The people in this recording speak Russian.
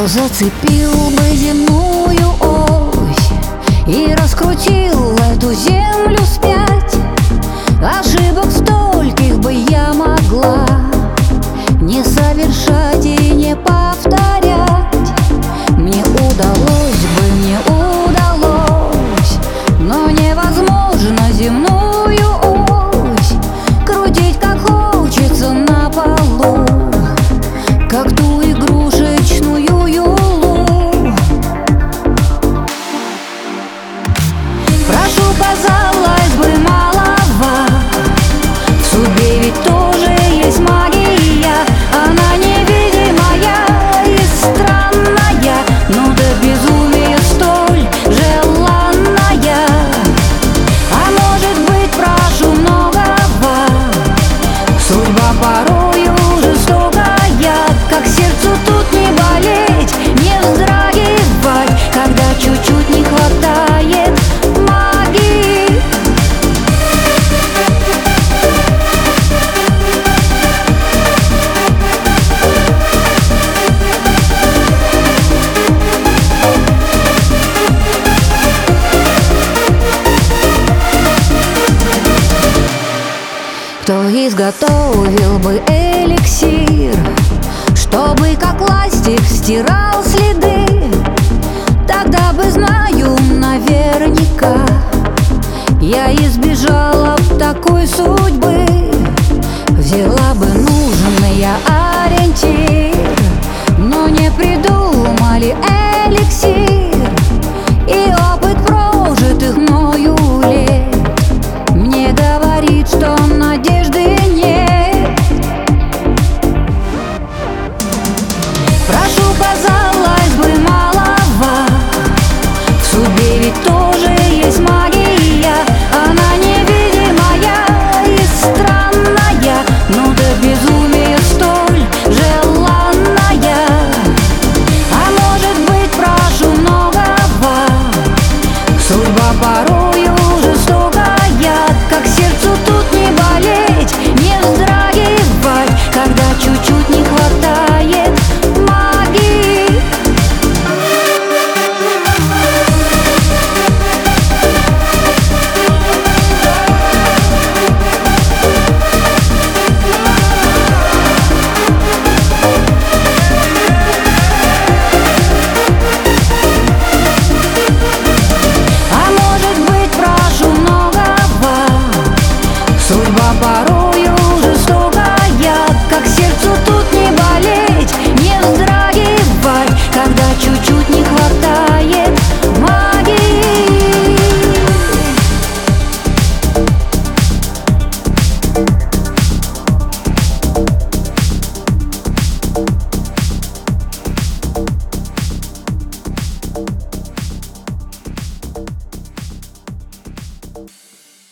Кто зацепил бы земную ось и раскрутил эту землю вспять, ошибок стольких бы я могла не совершать и не повторять. Мне удалось, но невозможно земную ось крутить как хочется на полу, как ту игрушечную юлу. Прошу, казалось бы, малова, в судьбе ведь тоже есть магия. Она невидимая и странная, но до безумия столь желанная. А может быть, прошу многого, судьба порою жестокая, как сердцу тут не болеть, не вздрагивать, когда чуть-чуть не хватает магии. Кто изготовил бы эликсир, чтобы как ластик стирал следы? Тогда бы, знаю наверняка, я избежала б такой судьбы.